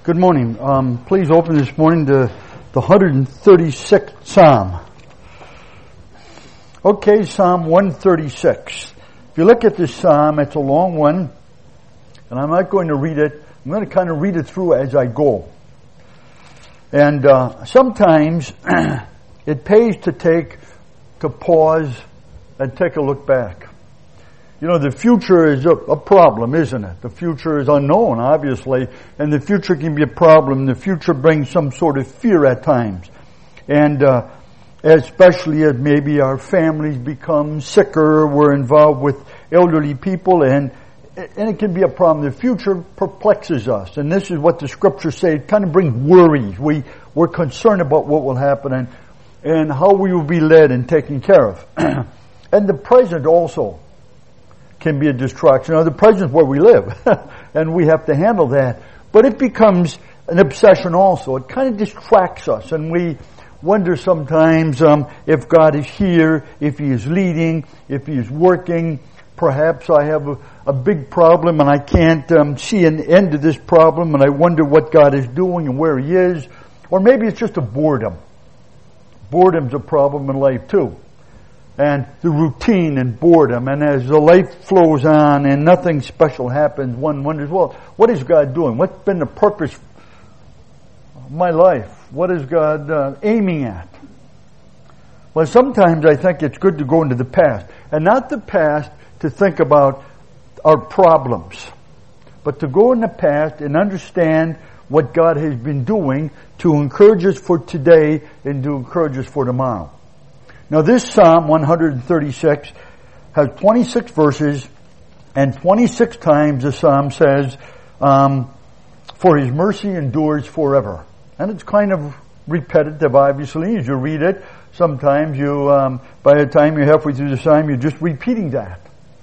Good morning. Please open this morning to the 136th Psalm. Okay, Psalm 136. If you look at this Psalm, it's a long one, and I'm not going to read it. I'm going to kind of read it through as I go. And sometimes it pays to pause and take a look back. You know, the future is a problem, isn't it? The future is unknown, obviously, and the future can be a problem. The future brings some sort of fear at times. And especially as maybe our families become sicker, we're involved with elderly people, and it can be a problem. The future perplexes us, and this is what the scriptures say. It kind of brings worries. We're concerned about what will happen and how we will be led and taken care of. And the present also can be a distraction. Now, the present is where we live, and we have to handle that. But it becomes an obsession also. It kind of distracts us, and we wonder sometimes if God is here, if He is leading, if He is working. Perhaps I have a big problem, and I can't see an end to this problem, and I wonder what God is doing and where He is. Or maybe it's just a boredom. Boredom's a problem in life too. And the routine and boredom, and as the life flows on and nothing special happens, one wonders, well, what is God doing? What's been the purpose of my life? What is God aiming at? Well, sometimes I think it's good to go into the past, and not the past to think about our problems, but to go in the past and understand what God has been doing to encourage us for today and to encourage us for tomorrow. Now this Psalm 136 has 26 verses, and 26 times the Psalm says, for His mercy endures forever. And it's kind of repetitive, obviously, as you read it. Sometimes you, by the time you're halfway through the Psalm, you're just repeating that.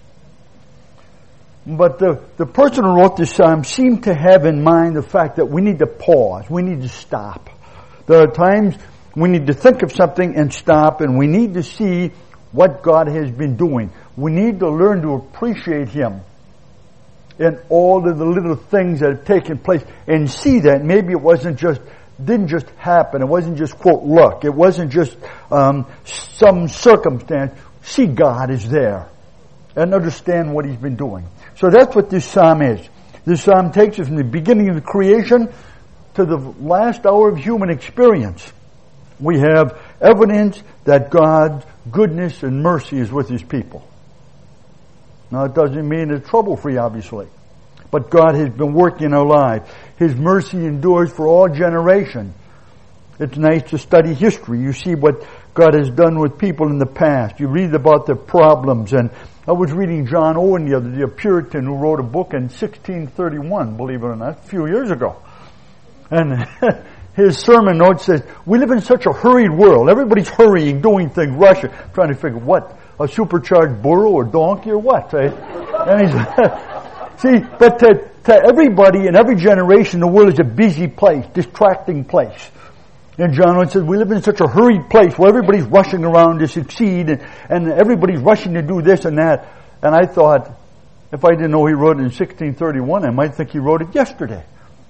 But the person who wrote this Psalm seemed to have in mind the fact that we need to pause, we need to stop. There are times we need to think of something and stop, and we need to see what God has been doing. We need to learn to appreciate Him in all of the little things that have taken place and see that maybe it didn't just happen. It wasn't just, quote, luck. It wasn't just some circumstance. See God is there and understand what He's been doing. So that's what this Psalm is. This Psalm takes us from the beginning of the creation to the last hour of human experience. We have evidence that God's goodness and mercy is with His people. Now, it doesn't mean it's trouble-free, obviously. But God has been working in our lives. His mercy endures for all generations. It's nice to study history. You see what God has done with people in the past. You read about their problems. And I was reading John Owen the other day, a Puritan who wrote a book in 1631, believe it or not, a few years ago. And his sermon note says, we live in such a hurried world. Everybody's hurrying, doing things, rushing, trying to figure what? A supercharged burro or donkey or what? Eh? And he's, see, but to everybody in every generation, the world is a busy place, distracting place. And John Owen says, we live in such a hurried place where everybody's rushing around to succeed and everybody's rushing to do this and that. And I thought, if I didn't know he wrote it in 1631, I might think he wrote it yesterday.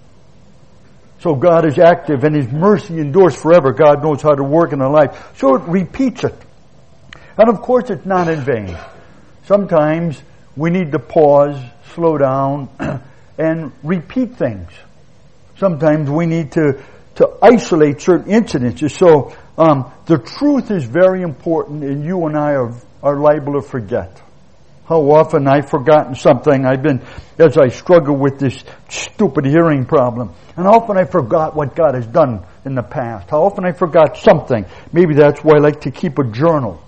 So God is active and His mercy endures forever. God knows how to work in our life. So it repeats it. And of course it's not in vain. Sometimes we need to pause, slow down, and repeat things. Sometimes we need to isolate certain incidences. So the truth is very important, and you and I are liable to forget. How often I've forgotten something. As I struggle with this stupid hearing problem. And how often I forgot what God has done in the past. How often I forgot something. Maybe that's why I like to keep a journal.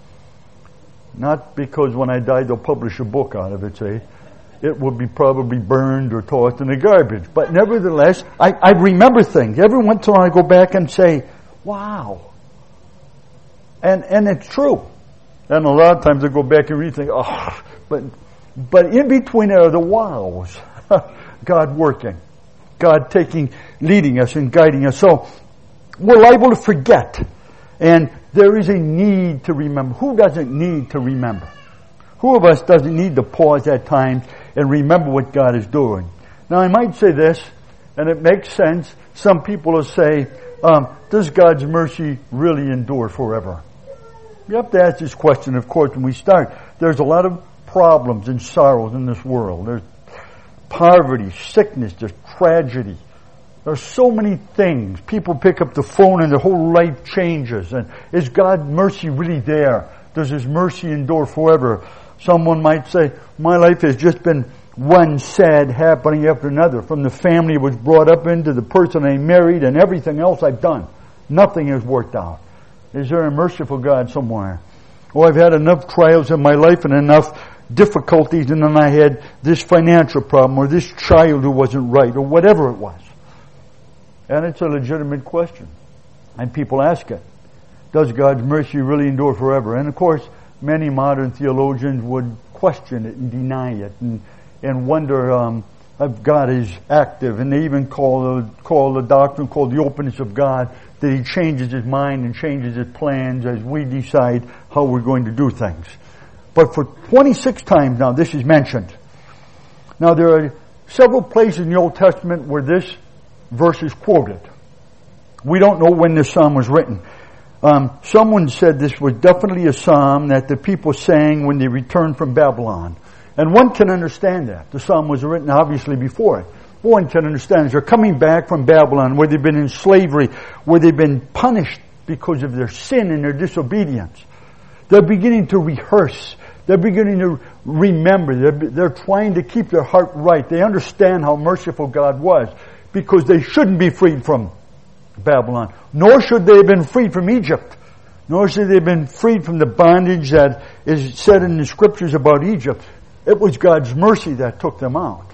Not because when I die they'll publish a book out of it, say. It will be probably burned or tossed in the garbage. But nevertheless, I remember things. Every once in a while I go back and say, wow. And it's true. And a lot of times I go back and read things, oh, but in between are the wows. God working. God leading us and guiding us. So we're liable to forget. And there is a need to remember. Who doesn't need to remember? Who of us doesn't need to pause at times and remember what God is doing? Now I might say this, And it makes sense. Some people will say, does God's mercy really endure forever? You have to ask this question, of course, when we start. There's a lot of problems and sorrows in this world. There's poverty, sickness, there's tragedy. There's so many things. People pick up the phone and their whole life changes. And is God's mercy really there? Does His mercy endure forever? Someone might say, my life has just been one sad happening after another. From the family I was brought up into, the person I married, and everything else I've done. Nothing has worked out. Is there a merciful God somewhere? Oh, I've had enough trials in my life and enough difficulties, and then I had this financial problem or this child who wasn't right or whatever it was. And it's a legitimate question. And people ask it. Does God's mercy really endure forever? And of course, many modern theologians would question it and deny it and wonder if God is active. And they even call the doctrine called the openness of God, that He changes His mind and changes His plans as we decide how we're going to do things. But for 26 times now, this is mentioned. Now, there are several places in the Old Testament where this verse is quoted. We don't know when this psalm was written. Someone said this was definitely a psalm that the people sang when they returned from Babylon. And one can understand that. The psalm was written obviously before it. One can understand. They're coming back from Babylon where they've been in slavery, where they've been punished because of their sin and their disobedience. They're beginning to rehearse. They're beginning to remember. They're trying to keep their heart right. They understand how merciful God was, because they shouldn't be freed from Babylon. Nor should they have been freed from Egypt. Nor should they have been freed from the bondage that is said in the Scriptures about Egypt. It was God's mercy that took them out.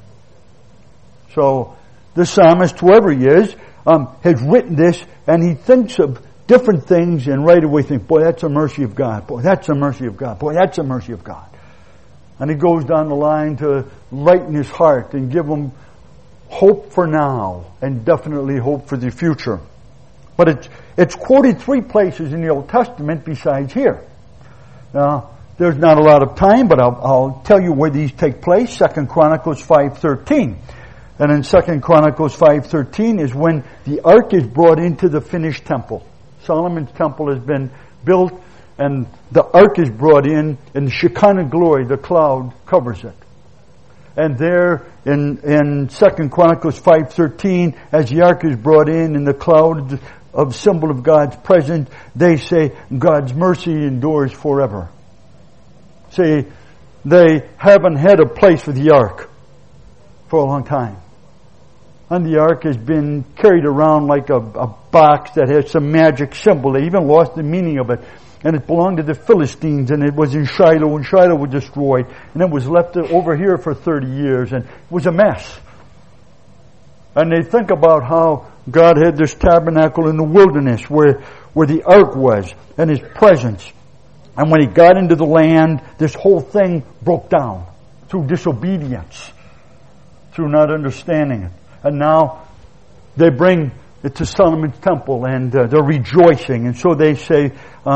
So, the psalmist, whoever he is, has written this, and he thinks of different things and right away think, boy, that's a mercy of God. Boy, that's a mercy of God. Boy, that's a mercy of God. And he goes down the line to lighten his heart and give him hope for now and definitely hope for the future. But it's quoted 3 places in the Old Testament besides here. Now, there's not a lot of time, but I'll tell you where these take place. 2 Chronicles 5:13. And in 2 Chronicles 5:13 is when the ark is brought into the finished temple. Solomon's temple has been built, and the ark is brought in, and the Shekinah glory, the cloud, covers it. And there in 2 Chronicles 5:13, as the ark is brought in and the cloud of symbol of God's presence, they say God's mercy endures forever. See, they haven't had a place for the ark for a long time. And the ark has been carried around like a box that has some magic symbol. They even lost the meaning of it. And it belonged to the Philistines, and it was in Shiloh, and Shiloh was destroyed. And it was left over here for 30 years, and it was a mess. And they think about how God had this tabernacle in the wilderness where the ark was, and His presence. And when He got into the land, this whole thing broke down through disobedience, through not understanding it. And now they bring it to Solomon's temple, and they're rejoicing. And so they say,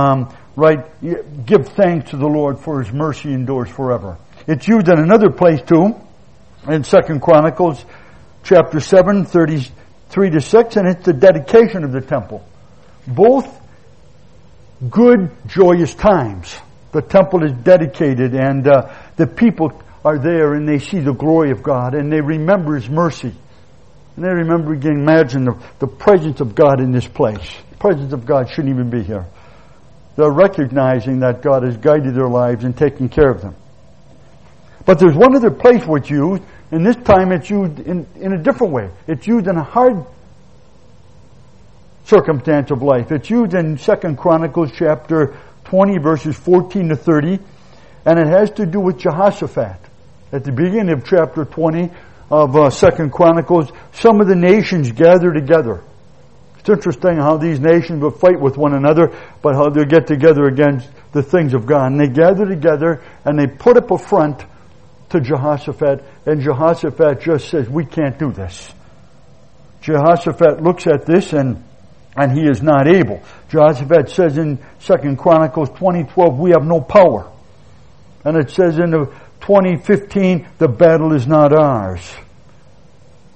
give thanks to the Lord, for His mercy endures forever. It's used in another place too, in 2 Chronicles chapter 7, 33-6, and it's the dedication of the temple. Both good, joyous times. The temple is dedicated, and the people are there, and they see the glory of God, and they remember His mercy. And they remember, again, imagine the presence of God in this place. The presence of God shouldn't even be here. They're recognizing that God has guided their lives and taken care of them. But there's one other place where it's used, and this time it's used in a different way. It's used in a hard circumstance of life. It's used in 2 Chronicles chapter 20, verses 14-30, and it has to do with Jehoshaphat. At the beginning of chapter 20 of 2 Chronicles, some of the nations gather together. It's interesting how these nations will fight with one another, but how they get together against the things of God. And they gather together, and they put up a front to Jehoshaphat, and Jehoshaphat just says, we can't do this. Jehoshaphat looks at this, and he is not able. Jehoshaphat says in 2 Chronicles 20:12, we have no power. And it says in 20:15, the battle is not ours.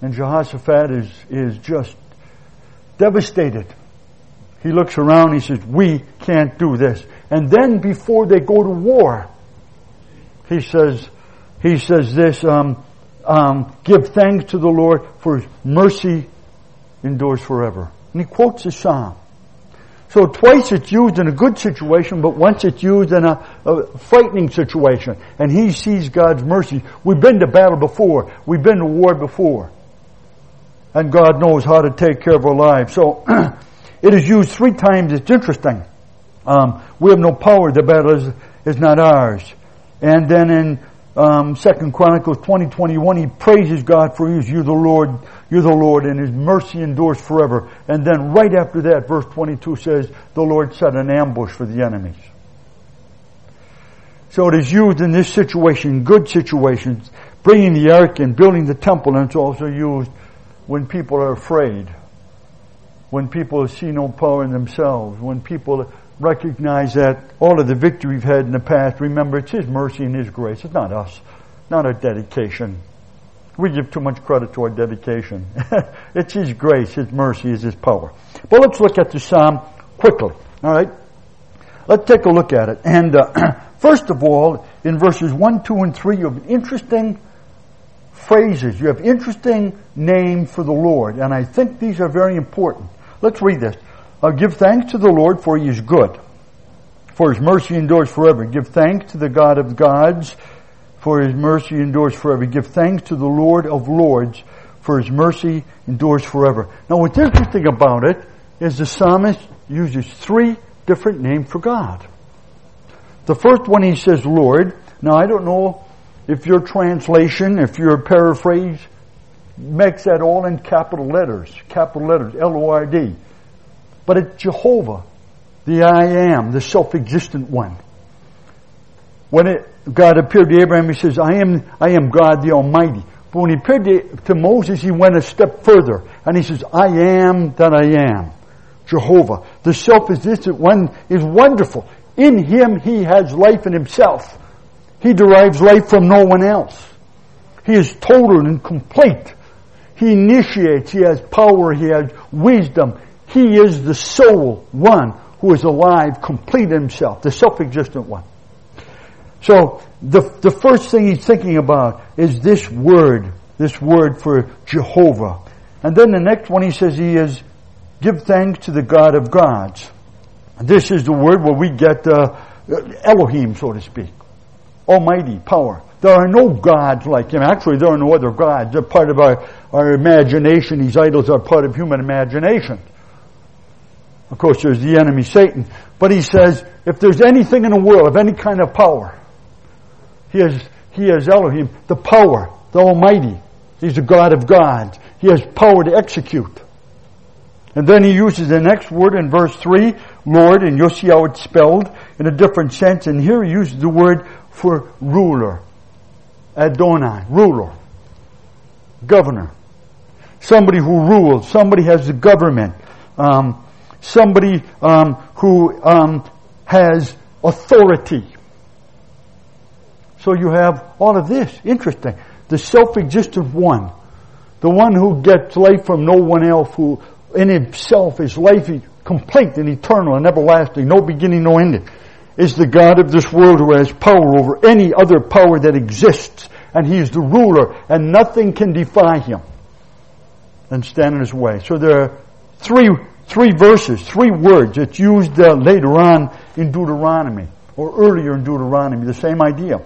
And Jehoshaphat is just devastated. He looks around, he says, we can't do this. And then before they go to war, he says this, give thanks to the Lord for His mercy endures forever. And he quotes the Psalm. So twice it's used in a good situation, but once it's used in a frightening situation. And he sees God's mercy. We've been to battle before. We've been to war before. And God knows how to take care of our lives. So it is used 3 times. It's interesting. We have no power. The battle is not ours. And then in 2 Chronicles 20:21, he praises God for You're the Lord, and His mercy endures forever. And then right after that, verse 22 says, the Lord set an ambush for the enemies. So it is used in this situation, good situations, bringing the ark and building the temple, and it's also used when people are afraid, when people see no power in themselves, when people recognize that all of the victory we've had in the past, remember, it's His mercy and His grace. It's not us, not our dedication. We give too much credit to our dedication. It's His grace, His mercy, is His power. But let's look at the Psalm quickly. All right? Let's take a look at it. And first of all, in verses 1, 2, and 3, you have interesting phrases. You have interesting names for the Lord. And I think these are very important. Let's read this. Give thanks to the Lord, for He is good, for His mercy endures forever. Give thanks to the God of gods, for His mercy endures forever. Give thanks to the Lord of lords, for His mercy endures forever. Now what's interesting about it is the psalmist uses 3 different names for God. The first one he says Lord. Now I don't know if your translation, if your paraphrase makes that all in capital letters, L-O-R-D. But it's Jehovah, the I am, the self-existent one. When God appeared to Abraham, He says, I am God the Almighty. But when He appeared to Moses, He went a step further. And He says, I am that I am. Jehovah. The self-existent one is wonderful. In Him, He has life in Himself. He derives life from no one else. He is total and complete. He initiates. He has power. He has wisdom. He is the sole one who is alive, complete in Himself, the self-existent one. So the first thing he's thinking about is this word for Jehovah. And then the next one he says he is, give thanks to the God of gods. And this is the word where we get Elohim, so to speak. Almighty, power. There are no gods like Him. Actually, there are no other gods. They're part of our imagination. These idols are part of human imagination. Of course, there's the enemy, Satan. But he says, if there's anything in the world of any kind of power, He has Elohim, the power, the Almighty. He's the God of gods. He has power to execute. And then he uses the next word in verse 3, Lord, and you'll see how it's spelled in a different sense. And here he uses the word for ruler. Adonai, ruler. Governor. Somebody who rules. Somebody has the government. Somebody who has authority. So you have all of this. Interesting. The self-existent one. The one who gets life from no one else, who in himself is life complete and eternal and everlasting, no beginning, no ending, is the God of this world who has power over any other power that exists. And He is the ruler, and nothing can defy Him and stand in His way. So there are three verses, 3 words that's used later on in Deuteronomy, or earlier in Deuteronomy, the same idea.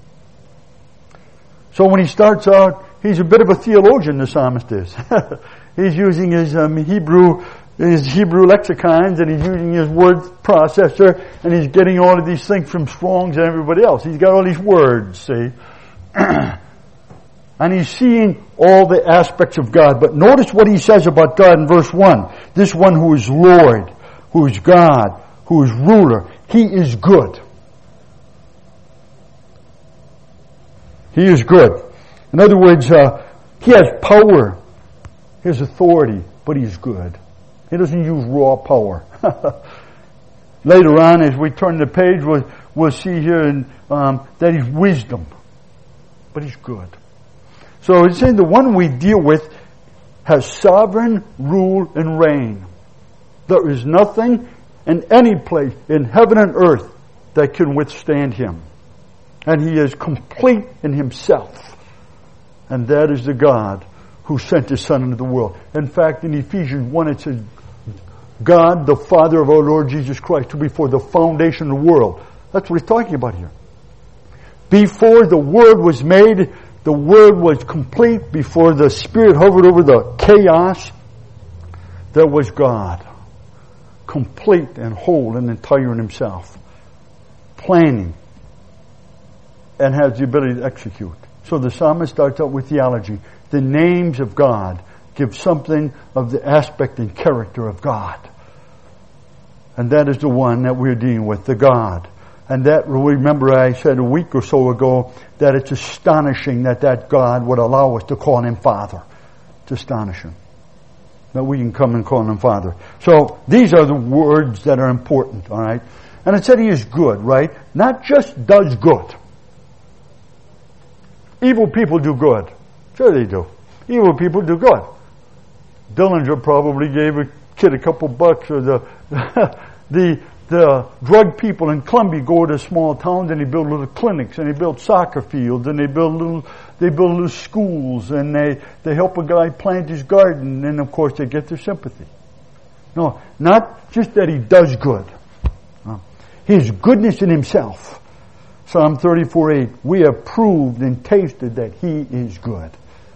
So when he starts out, he's a bit of a theologian, the psalmist is. He's using his Hebrew lexicons, and he's using his word processor, and he's getting all of these things from Strong's and everybody else. He's got all these words, see. And he's seeing all the aspects of God. But notice what he says about God in verse 1. This one who is Lord, who is God, who is ruler, He is good. He is good. In other words, He has power, He has authority, but He is good. He doesn't use raw power. Later on, as we turn the page, we'll see here that He's wisdom, but He's good. So it's saying the one we deal with has sovereign rule and reign. There is nothing in any place in heaven and earth that can withstand Him. And He is complete in Himself. And that is the God who sent His Son into the world. In fact, in Ephesians 1 it says, God, the Father of our Lord Jesus Christ, who before the foundation of the world. That's what He's talking about here. Before the world was made, the world was complete. Before the Spirit hovered over the chaos, there was God. Complete and whole and entire in Himself. Planning. And has the ability to execute. So the psalmist starts out with theology. The names of God give something of the aspect and character of God. And that is the one that we're dealing with, the God. And that, remember I said a week or so ago, that it's astonishing that God would allow us to call Him Father. It's astonishing that we can come and call Him Father. So these are the words that are important, all right? And it said He is good, right? Not just does good. Evil people do good. Sure they do. Evil people do good. Dillinger probably gave a kid a couple bucks, or the drug people in Columbia go to small towns and they build little clinics and they build soccer fields and they build little schools and they help a guy plant his garden, and of course they get their sympathy. No, not just that he does good. His goodness in Himself. Psalm 34:8, we have proved and tasted that He is good.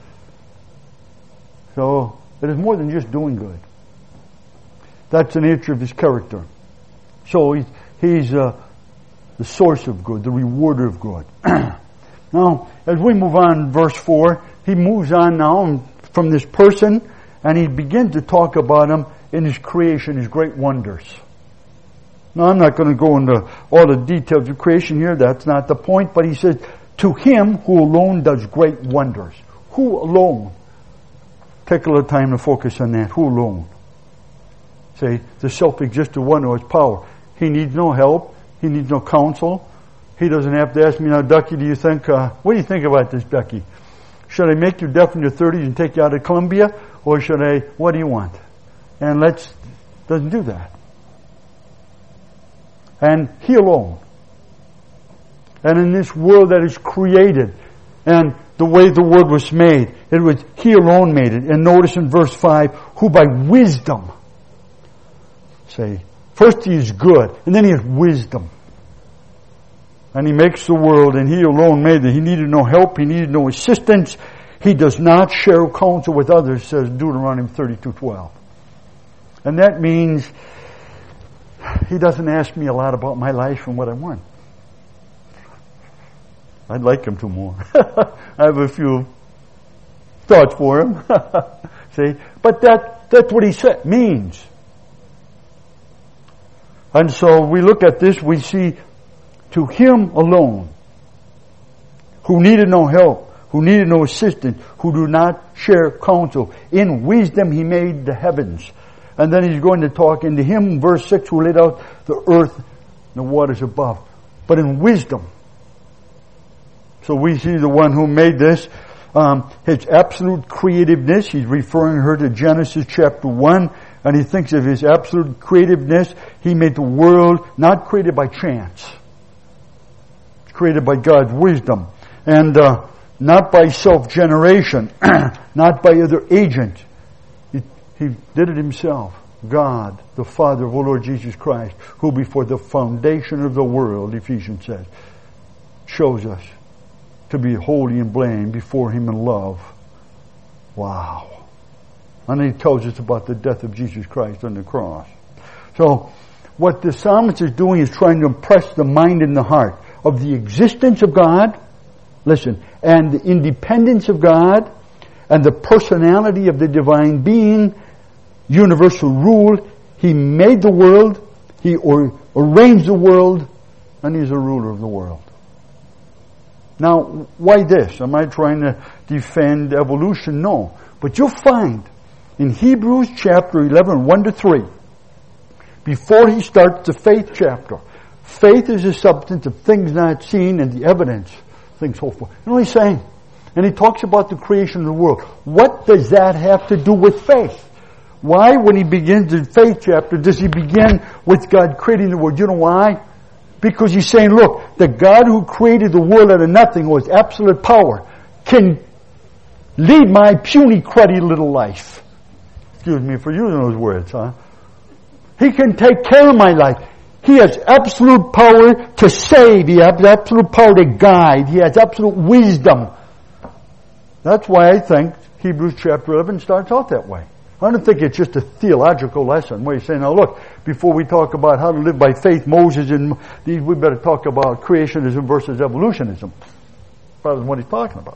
So, it is more than just doing good. That's the nature of His character. So, He's the source of good, the rewarder of good. Now, as we move on, verse 4, he moves on now from this person, and he begins to talk about Him in His creation, His great wonders. Now, I'm not going to go into all the details of creation here. That's not the point. But he says, to Him who alone does great wonders. Who alone? Take a little time to focus on that. Who alone? Say, the self-existent one who has power. He needs no help. He needs no counsel. He doesn't have to ask me, now, Ducky, do you think, what do you think about this, Ducky? Should I make you deaf in your 30s and take you out of Columbia? Or should I, what do you want? And doesn't do that. And He alone. And in this world that is created, and the way the world was made, it was He alone made it. And notice in verse 5, who by wisdom, say, first He is good, and then He has wisdom. And He makes the world, and He alone made it. He needed no help, He needed no assistance. He does not share counsel with others, says Deuteronomy 32:12. And that means He doesn't ask me a lot about my life and what I want. I'd like Him to more. I have a few thoughts for Him. See? But that's what He means. And so we look at this, we see to Him alone, who needed no help, who needed no assistance, who do not share counsel. In wisdom He made the heavens. And then He's going to talk into Him, verse 6, who laid out the earth and the waters above. But in wisdom. So we see the one who made this, His absolute creativeness. He's referring her to Genesis chapter 1. And he thinks of His absolute creativeness. He made the world not created by chance. It's created by God's wisdom. And not by self-generation. Not by other agents. He did it Himself. God, the Father of our Lord Jesus Christ, who before the foundation of the world, Ephesians says, chose us to be holy and blameless before Him in love. Wow. And He tells us about the death of Jesus Christ on the cross. So, what the psalmist is doing is trying to impress the mind and the heart of the existence of God, listen, and the independence of God, and the personality of the divine being, universal rule. He made the world, He arranged the world, and He's a ruler of the world. Now, why this? Am I trying to defend evolution? No. But you'll find in Hebrews chapter 11, 1-3, before he starts the faith chapter, faith is the substance of things not seen and the evidence, things hoped for. You know what he's saying? And he talks about the creation of the world. What does that have to do with faith? Why, when he begins the faith chapter, does he begin with God creating the world? You know why? Because he's saying, look, the God who created the world out of nothing, who has absolute power, can lead my puny, cruddy little life. Excuse me for using those words, huh? He can take care of my life. He has absolute power to save. He has absolute power to guide. He has absolute wisdom. That's why I think Hebrews chapter 11 starts out that way. I don't think it's just a theological lesson where you say, now look, before we talk about how to live by faith, Moses and these, we better talk about creationism versus evolutionism. Rather than what he's talking about.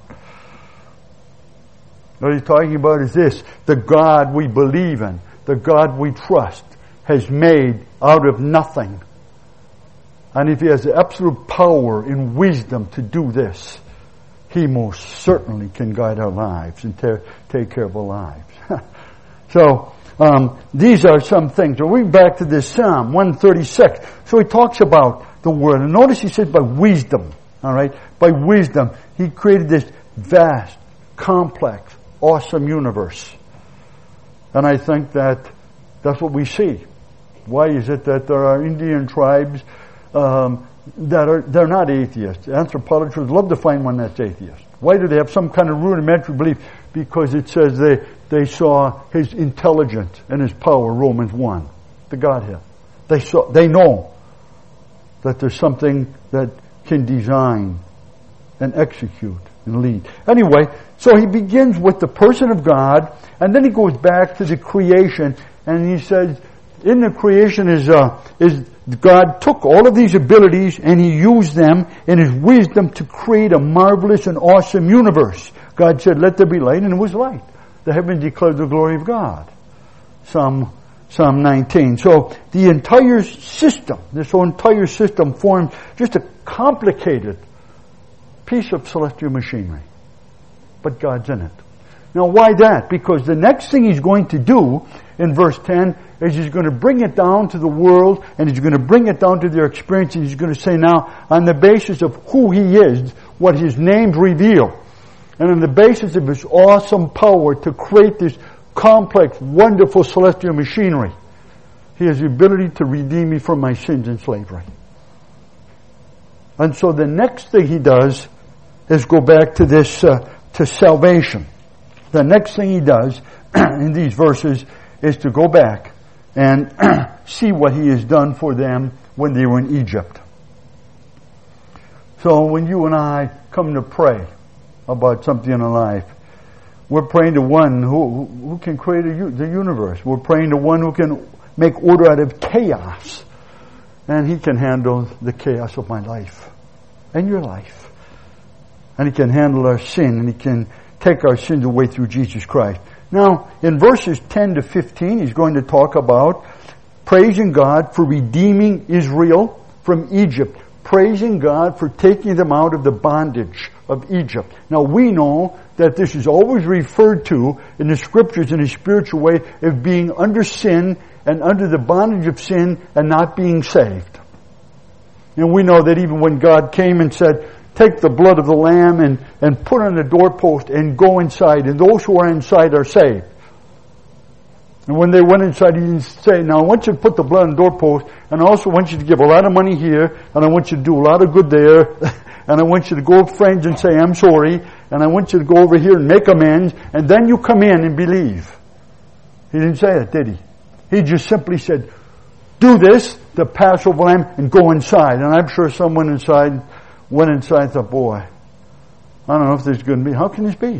What he's talking about is this: the God we believe in, the God we trust, has made out of nothing. And if he has the absolute power and wisdom to do this, he most certainly can guide our lives and take care of our lives. So, these are some things. We'll read back to this Psalm 136. So he talks about the Word. And notice he says by wisdom. Alright? By wisdom, he created this vast, complex, awesome universe. And I think that that's what we see. Why is it that there are Indian tribes they're not atheists? Anthropologists would love to find one that's atheist. Why do they have some kind of rudimentary belief? Because it says they saw his intelligence and his power, Romans 1, the Godhead. They know that there's something that can design and execute and lead. Anyway, so he begins with the person of God, and then he goes back to the creation, and he says, in the creation is God took all of these abilities and he used them in his wisdom to create a marvelous and awesome universe. God said, let there be light, and it was light. The heavens declared the glory of God. Psalm 19. So the entire system, this whole entire system forms just a complicated piece of celestial machinery. But God's in it. Now why that? Because the next thing he's going to do in verse 10 is he's going to bring it down to the world, and he's going to bring it down to their experience, and he's going to say now, on the basis of who he is, what his names reveal, and on the basis of his awesome power to create this complex, wonderful celestial machinery, he has the ability to redeem me from my sins and slavery. And so the next thing he does is go back to this, to salvation. The next thing he does in these verses is to go back and see what he has done for them when they were in Egypt. So when you and I come to pray about something in our life, we're praying to one who can create the universe. We're praying to one who can make order out of chaos. And he can handle the chaos of my life and your life. And he can handle our sin, and he can take our sins away through Jesus Christ. Now, in verses 10 to 15, he's going to talk about praising God for redeeming Israel from Egypt. Praising God for taking them out of the bondage of Egypt. Now, we know that this is always referred to in the Scriptures in a spiritual way as being under sin and under the bondage of sin and not being saved. And we know that even when God came and said, take the blood of the lamb and put on the doorpost and go inside, and those who are inside are saved. And when they went inside, he didn't say, now I want you to put the blood on the doorpost, and I also want you to give a lot of money here, and I want you to do a lot of good there, and I want you to go with friends and say, I'm sorry, and I want you to go over here and make amends, and then you come in and believe. He didn't say that, did he? He just simply said, do this, the Passover lamb, and go inside. And I'm sure someone inside went inside and thought, boy, I don't know if this is going to be. How can this be?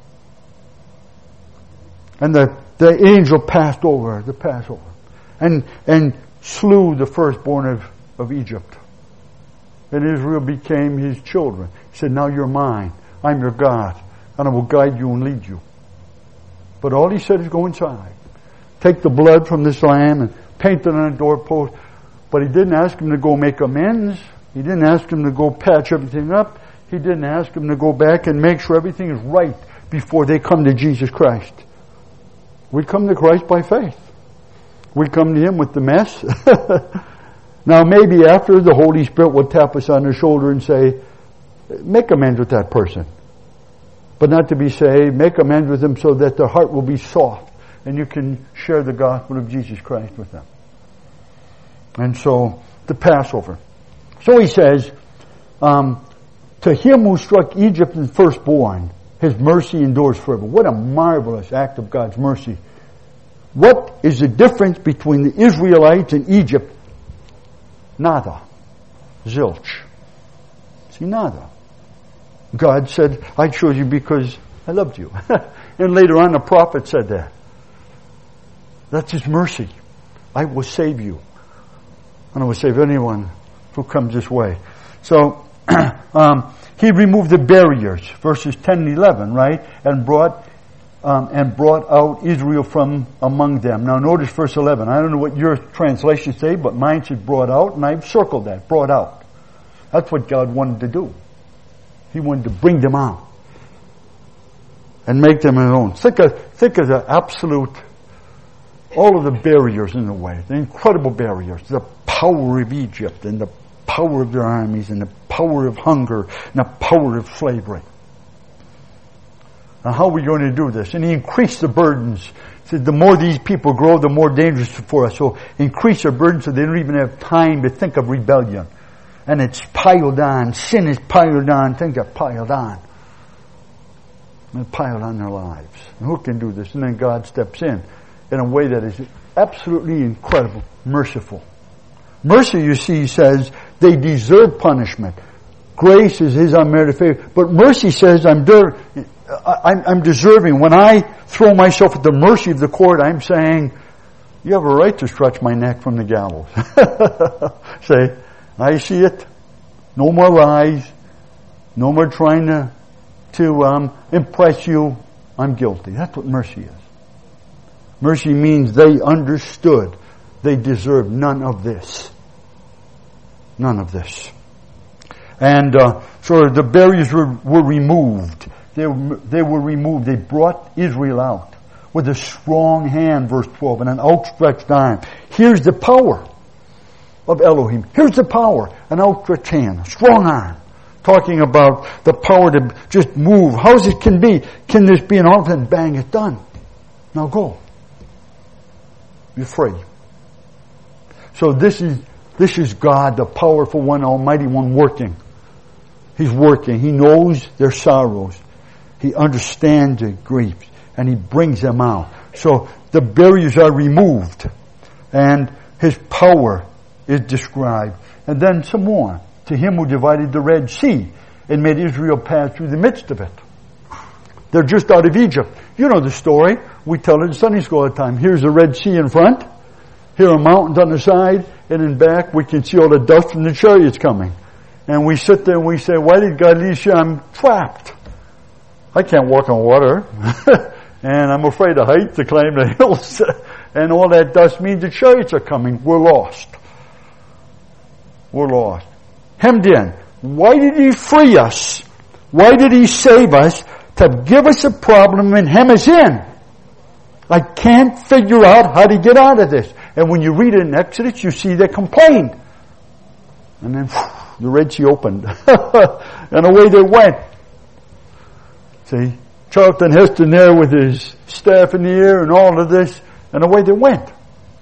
And the angel passed over the Passover and slew the firstborn of Egypt. And Israel became his children. He said, now you're mine. I'm your God. And I will guide you and lead you. But all he said is go inside. Take the blood from this lamb and paint it on a doorpost. But he didn't ask him to go make amends. He didn't ask him to go patch everything up. He didn't ask him to go back and make sure everything is right before they come to Jesus Christ. We come to Christ by faith. We come to him with the mess. Now maybe after, the Holy Spirit will tap us on the shoulder and say, make amends with that person. but not to be saved. Make amends with them so that their heart will be soft, and you can share the gospel of Jesus Christ with them. And so, the Passover. So he says, to him who struck Egypt in firstborn, his mercy endures forever. What a marvelous act of God's mercy. What is the difference between the Israelites and Egypt? Nada. Zilch. See, nada. God said, I chose you because I loved you. And later on the prophet said that. That's His mercy. I will save you. And I will save anyone who comes this way. So, He removed the barriers, verses 10 and 11, right? And brought out Israel from among them. Now notice verse 11. I don't know what your translations say, but mine says brought out, and I've circled that, brought out. That's what God wanted to do. He wanted to bring them out and make them His own. Think of the absolute, all of the barriers in the way, the incredible barriers, the power of Egypt and the power of their armies and the power of hunger and the power of slavery. Now, how are we going to do this? And He increased the burdens. He said, the more these people grow, the more dangerous for us. So increase their burdens so they don't even have time to think of rebellion. And it's piled on. Sin is piled on. Things are piled on. And piled on their lives. And who can do this? And then God steps in a way that is absolutely incredible, merciful. Mercy, you see, says they deserve punishment. Grace is His unmerited favor. But mercy says I'm deserving. When I throw myself at the mercy of the court, I'm saying, you have a right to stretch my neck from the gallows. Say, I see it. No more lies. No more trying to impress you. I'm guilty. That's what mercy is. Mercy means they understood they deserve none of this. None of this. And so the barriers were removed. They were removed. They brought Israel out with a strong hand, verse 12, and an outstretched arm. Here's the power of Elohim. Here's the power, an outstretched hand, a strong arm. Talking about the power to just move. How's it can be? Can this be an altar? And bang, it's done. Now go. You're free. So this is God, the powerful one, almighty one, working. He's working. He knows their sorrows. He understands their griefs. And He brings them out. So the barriers are removed. And His power is described. And then some more. To Him who divided the Red Sea and made Israel pass through the midst of it. They're just out of Egypt. You know the story. We tell it in Sunday school all the time. Here's the Red Sea in front. Here are mountains on the side. And in back we can see all the dust from the chariots coming. And we sit there and we say, why did God leave you? I'm trapped. I can't walk on water. And I'm afraid of heights to climb the hills. And all that dust means the chariots are coming. We're lost. We're lost. Hemmed in. Why did He free us? Why did He save us? To give us a problem and hem us in. I can't figure out how to get out of this. And when you read it in Exodus, you see they complained. And then the Red Sea opened. And away they went. See, Charlton Heston there with his staff in the air and all of this. And away they went.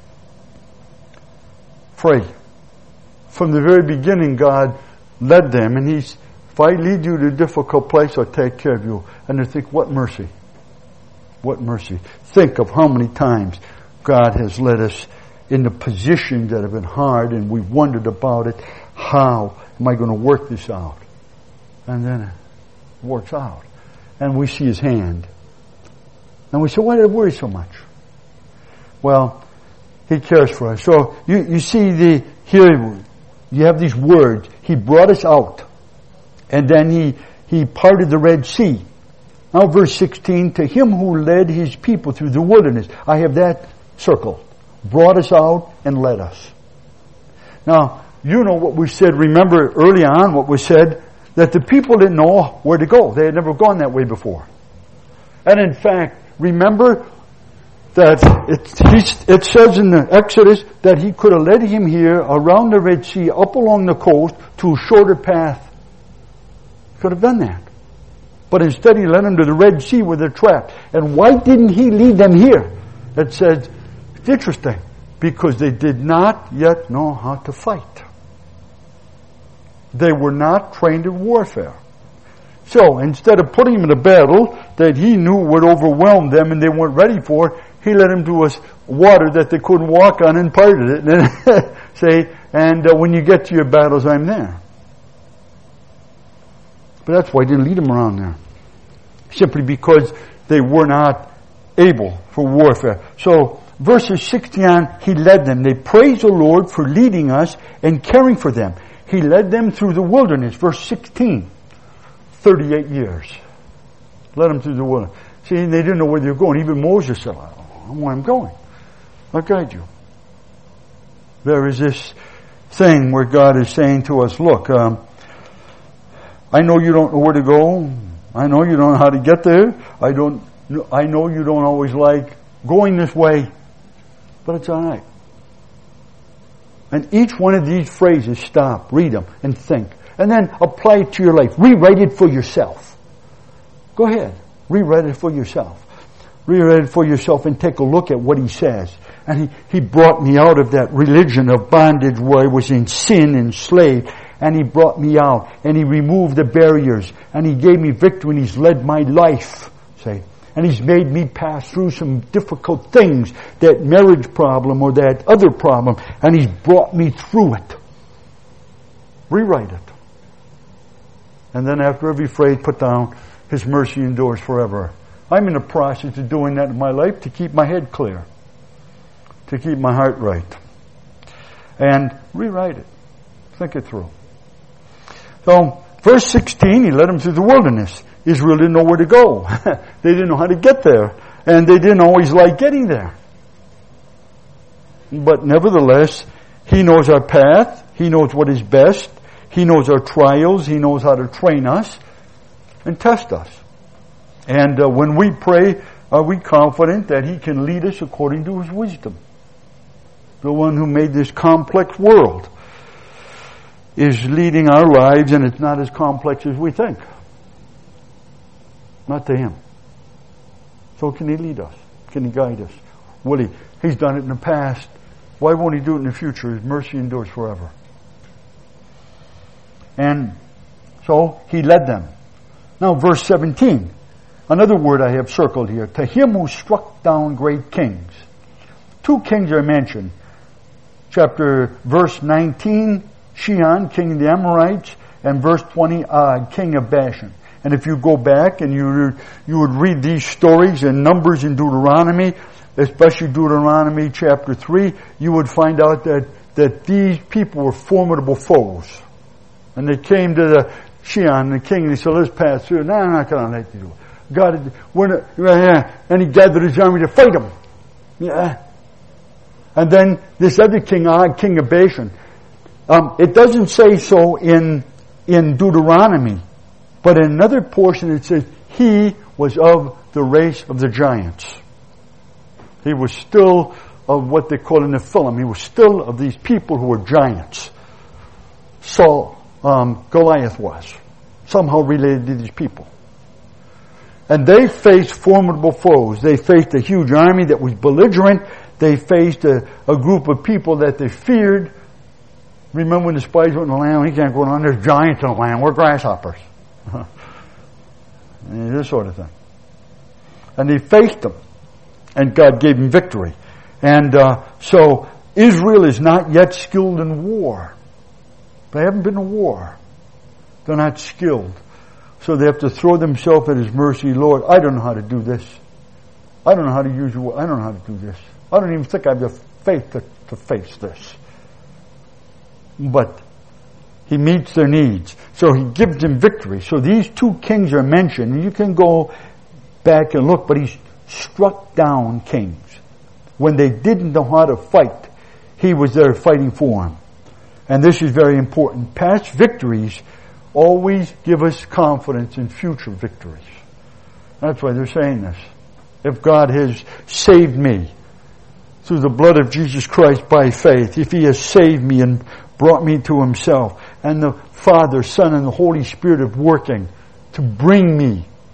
Free. From the very beginning, God led them. And He's, if I lead you to a difficult place, I'll take care of you. And they think, what mercy. What mercy. Think of how many times God has led us into positions that have been hard and we've wondered about it. How am I going to work this out? And then it works out. And we see His hand. And we say, why did I worry so much? Well, He cares for us. So you see here you have these words. He brought us out. And then He parted the Red Sea. Now verse 16, to Him who led His people through the wilderness. I have that circled. Brought us out and led us. Now, you know what we said, remember early on what was said, that the people didn't know where to go. They had never gone that way before. And in fact, remember that it says in the Exodus that He could have led him here around the Red Sea, up along the coast, to a shorter path. Could have done that. But instead he led them to the Red Sea where they're trapped. And why didn't he lead them here? It says, it's interesting, because they did not yet know how to fight. They were not trained in warfare. So instead of putting them in a battle that he knew would overwhelm them and they weren't ready for, he led them to water that they couldn't walk on and parted it. And say, when you get to your battles, I'm there. But that's why he didn't lead them around there. Simply because they were not able for warfare. So verses 60 on, he led them. They praised the Lord for leading us and caring for them. He led them through the wilderness. Verse 16. 38 years. Led them through the wilderness. See, they didn't know where they were going. Even Moses said, I don't know where I'm going. I'll guide you. There is this thing where God is saying to us, look, I know you don't know where to go. I know you don't know how to get there. I know you don't always like going this way. But it's all right. And each one of these phrases, stop, read them, and think. And then apply it to your life. Rewrite it for yourself. Go ahead. Rewrite it for yourself. Rewrite it for yourself and take a look at what he says. And he brought me out of that religion of bondage where I was in sin, enslaved. And he brought me out. And he removed the barriers. And he gave me victory. And he's led my life. Say. And he's made me pass through some difficult things. That marriage problem or that other problem. And he's brought me through it. Rewrite it. And then after every phrase, put down, his mercy endures forever. I'm in the process of doing that in my life to keep my head clear. To keep my heart right. And rewrite it. Think it through. So, verse 16, he led them through the wilderness. Israel didn't know where to go. They didn't know how to get there. And they didn't always like getting there. But nevertheless, he knows our path. He knows what is best. He knows our trials. He knows how to train us and test us. And when we pray, are we confident that he can lead us according to his wisdom? The one who made this complex world is leading our lives, and it's not as complex as we think. Not to him. So can he lead us? Can he guide us? Will he? He's done it in the past. Why won't he do it in the future? His mercy endures forever. And so he led them. Now verse 17. Another word I have circled here. To him who struck down great kings. Two kings are mentioned. Verse 19, Sihon, king of the Amorites, and verse 20, Og, king of Bashan. And if you go back and you would read these stories in Numbers and Deuteronomy, especially Deuteronomy chapter 3, you would find out that these people were formidable foes. And they came to the Sihon, the king, and he said, let's pass through. No, I'm not going to let you do it. God, and he gathered his army to fight him. Yeah. And then this other king, Og, king of Bashan. It doesn't say so in Deuteronomy, but in another portion it says he was of the race of the giants. He was still of what they call in the film. He was still of these people who were giants. So Goliath was somehow related to these people. And they faced formidable foes. They faced a huge army that was belligerent. They faced a group of people that they feared. Remember when the spies went in the land? He can't go on. There's giants in the land. We're grasshoppers. This sort of thing. And they faced them. And God gave them victory. And so Israel is not yet skilled in war. They haven't been to war. They're not skilled. So they have to throw themselves at his mercy. Lord, I don't know how to do this. I don't know how to use your word. I don't know how to do this. I don't even think I have the faith to face this. But he meets their needs. So he gives them victory. So these two kings are mentioned. And you can go back and look, but he struck down kings. When they didn't know how to fight, he was there fighting for them. And this is very important. Past victories always give us confidence in future victories. That's why they're saying this. If God has saved me through the blood of Jesus Christ by faith, if he has saved me and brought me to himself, and the Father, Son, and the Holy Spirit are working to bring me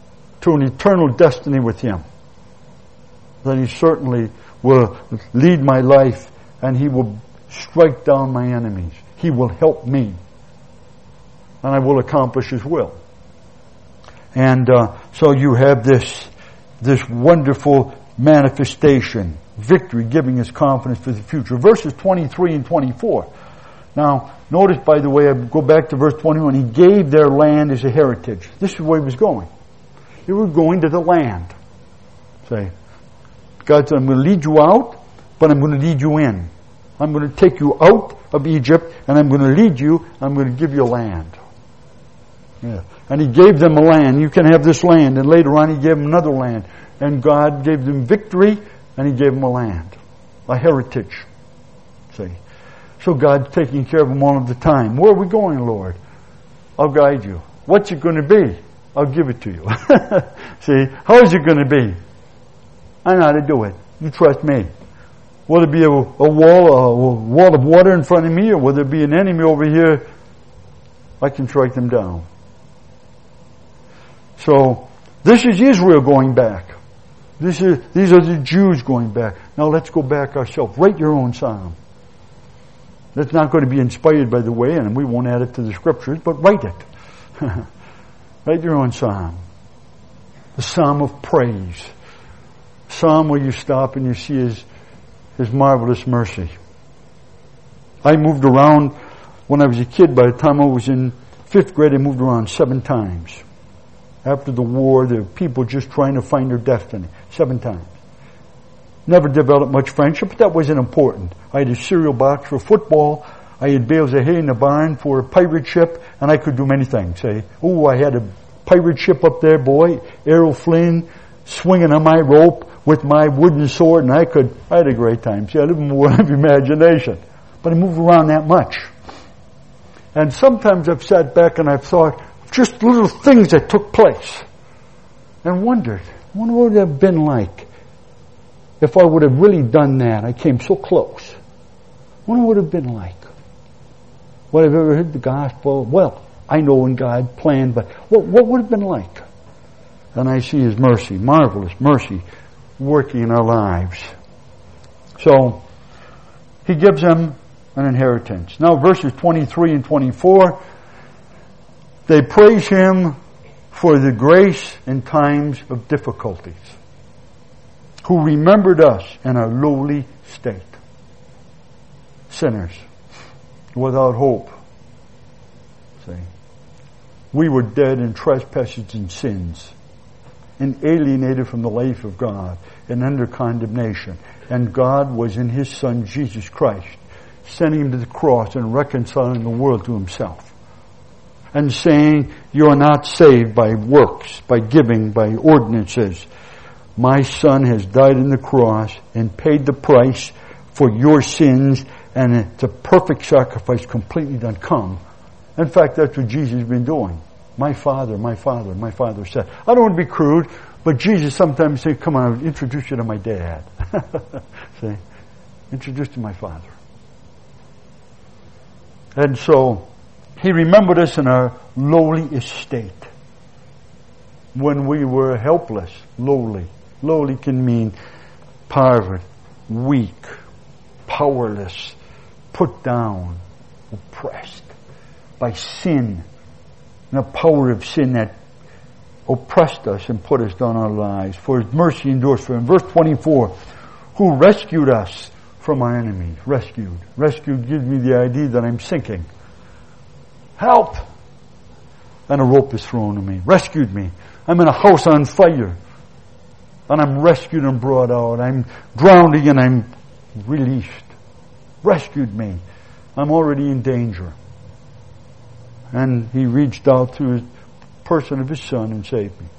to an eternal destiny with Him, then He certainly will lead my life and He will strike down my enemies. He will help me. And I will accomplish His will. And so you have this wonderful manifestation, victory, giving us confidence for the future. Verses 23 and 24. Now, notice, by the way, I go back to verse 21. He gave their land as a heritage. This is where He was going. He was going to the land. Say, God said, I'm going to lead you out, but I'm going to lead you in. I'm going to take you out of Egypt, and I'm going to lead you, I'm going to give you a land. Yeah. And He gave them a land. You can have this land. And later on He gave them another land. And God gave them victory, and He gave them a land. A heritage. See? So God's taking care of them all of the time. Where are we going, Lord? I'll guide you. What's it going to be? I'll give it to you. See? How is it going to be? I know how to do it. You trust me. Will it be a wall of water in front of me, or will there be an enemy over here? I can strike them down. So, this is Israel going back. These are the Jews going back. Now let's go back ourselves. Write your own psalm. That's not going to be inspired, by the way, and we won't add it to the scriptures, but write it. Write your own psalm. The psalm of praise. Psalm where you stop and you see His marvelous mercy. I moved around when I was a kid. By the time I was in 5th grade, I moved around 7 times. After the war, there were people just trying to find their destiny. 7 times. Never developed much friendship, but that wasn't important. I had a cereal box for football. I had bales of hay in the barn for a pirate ship, and I could do many things. I had a pirate ship up there, boy, Errol Flynn, swinging on my rope with my wooden sword, and I had a great time. See, I live in a world of imagination. But I moved around that much. And sometimes I've sat back and I've thought, just little things that took place, and wondered, what would it have been like if I would have really done that? I came so close. What would it have been like? Would I've ever heard the gospel? Well, I know when God planned, but what would it have been like? And I see His mercy, marvelous mercy, working in our lives. So, He gives them an inheritance. Now, verses 23 and 24, they praise Him for the grace in times of difficulties, who remembered us in our lowly state. Sinners, without hope. See, we were dead in trespasses and sins, and alienated from the life of God, and under condemnation. And God was in His Son, Jesus Christ, sending Him to the cross and reconciling the world to Himself. And saying, you are not saved by works, by giving, by ordinances. My Son has died on the cross and paid the price for your sins, and it's a perfect sacrifice, completely done. Come. In fact, that's what Jesus has been doing. My Father, my Father, my Father said. I don't want to be crude, but Jesus sometimes says, come on, I'll introduce you to my dad. See? Introduce to my Father. And so, He remembered us in our lowly estate. When we were helpless, lowly. Lowly can mean poverty, weak, powerless, put down, oppressed by sin. And the power of sin that oppressed us and put us down our lives. For His mercy endures forever. Verse 24, who rescued us from our enemies. Rescued. Rescued gives me the idea that I'm sinking. Help! And a rope is thrown to me. Rescued me. I'm in a house on fire. And I'm rescued and brought out. I'm drowning and I'm released. Rescued me. I'm already in danger. And He reached out through the person of His Son and saved me.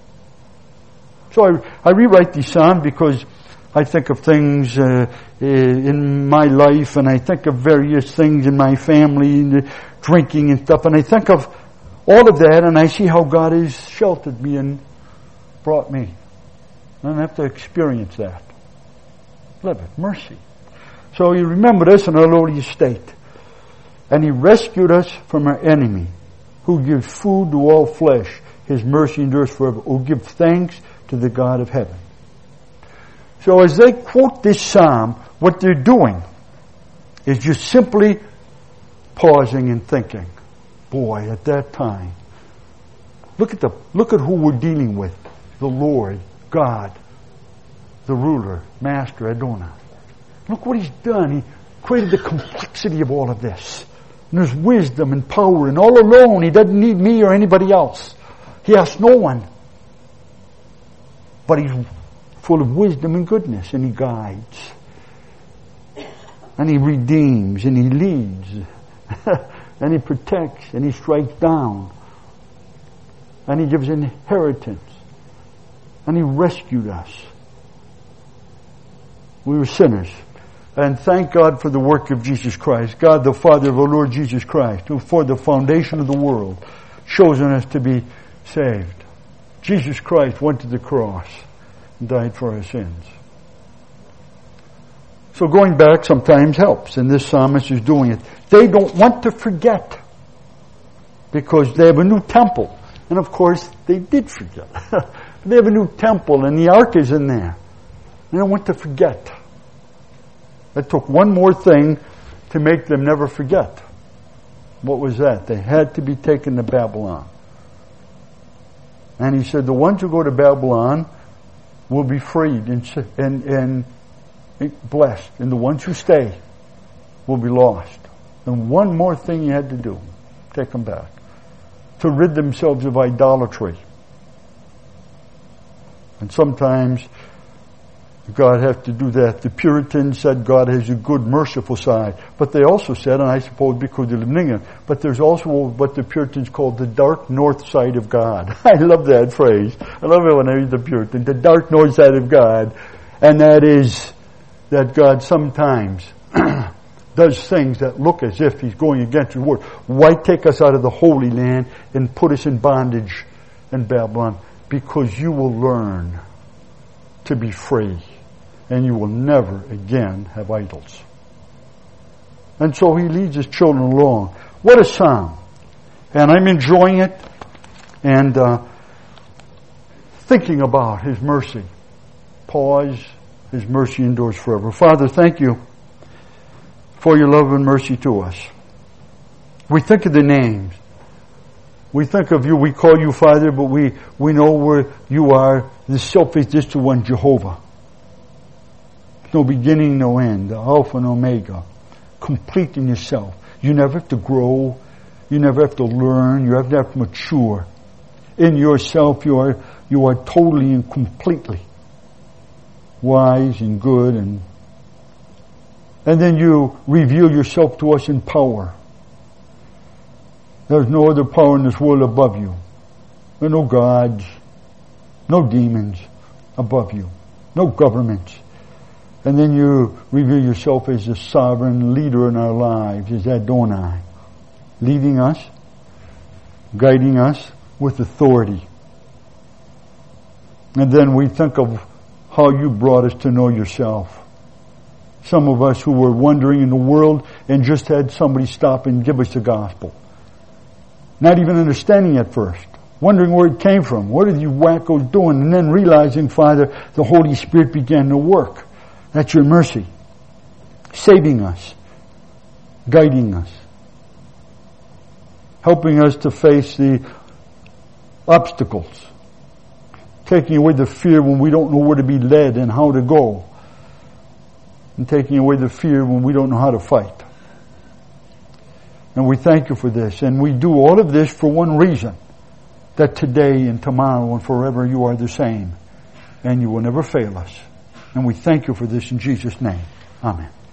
So I rewrite these Psalms because I think of things in my life, and I think of various things in my family, and drinking and stuff, and I think of all of that, and I see how God has sheltered me and brought me. I don't have to experience that. Live it. Mercy. So He remembered us in our lowly estate. And He rescued us from our enemy, who gives food to all flesh. His mercy endures forever. Oh, give thanks to the God of heaven. So as they quote this psalm, what they're doing is just simply pausing and thinking, boy, at that time, look at who we're dealing with. The Lord, God, the ruler, Master, Adonai. Look what He's done. He created the complexity of all of this. And there's wisdom and power, and all alone. He doesn't need me or anybody else. He asks no one. But He's full of wisdom and goodness, and He guides. And He redeems, and He leads. And He protects, and He strikes down. And He gives inheritance. And He rescued us. We were sinners. And thank God for the work of Jesus Christ. God the Father of our Lord Jesus Christ, who for the foundation of the world chosen us to be saved. Jesus Christ went to the cross and died for our sins. So going back sometimes helps, and this psalmist is doing it. They don't want to forget because they have a new temple. And of course, they did forget. They have a new temple and the ark is in there. They don't want to forget. It took one more thing to make them never forget. What was that? They had to be taken to Babylon. And He said, the ones who go to Babylon will be freed and blessed. And the ones who stay will be lost. And one more thing He had to do, take them back. To rid themselves of idolatry. And sometimes God has to do that. The Puritans said God has a good, merciful side. But they also said, and I suppose because they live in England, but there's also what the Puritans called the dark north side of God. I love that phrase. I love it when I read the Puritan. The dark north side of God. And that is that God sometimes does things that look as if He's going against His word. Why take us out of the Holy Land and put us in bondage in Babylon? Because you will learn to be free. And you will never again have idols. And so He leads His children along. What a psalm. And I'm enjoying it and thinking about His mercy. Pause. His mercy endures forever. Father, thank You for Your love and mercy to us. We think of the names. We think of You, we call You Father, but we know where You are, the self-existent one, Jehovah. No beginning, no end, the Alpha and Omega, complete in Yourself. You never have to grow. You never have to learn. You never have to mature. In Yourself, you are totally and completely wise and good, and then You reveal Yourself to us in power. There's no other power in this world above You. There are no gods, no demons above You, no governments. And then You reveal Yourself as the sovereign leader in our lives, as Adonai, leading us, guiding us with authority. And then we think of how You brought us to know Yourself. Some of us who were wandering in the world and just had somebody stop and give us the gospel. Not even understanding at first. Wondering where it came from. What are you wackos doing? And then realizing, Father, the Holy Spirit began to work. That's Your mercy. Saving us. Guiding us. Helping us to face the obstacles. Taking away the fear when we don't know where to be led and how to go. And taking away the fear when we don't know how to fight. And we thank You for this. And we do all of this for one reason. That today and tomorrow and forever You are the same. And You will never fail us. And we thank You for this in Jesus' name. Amen.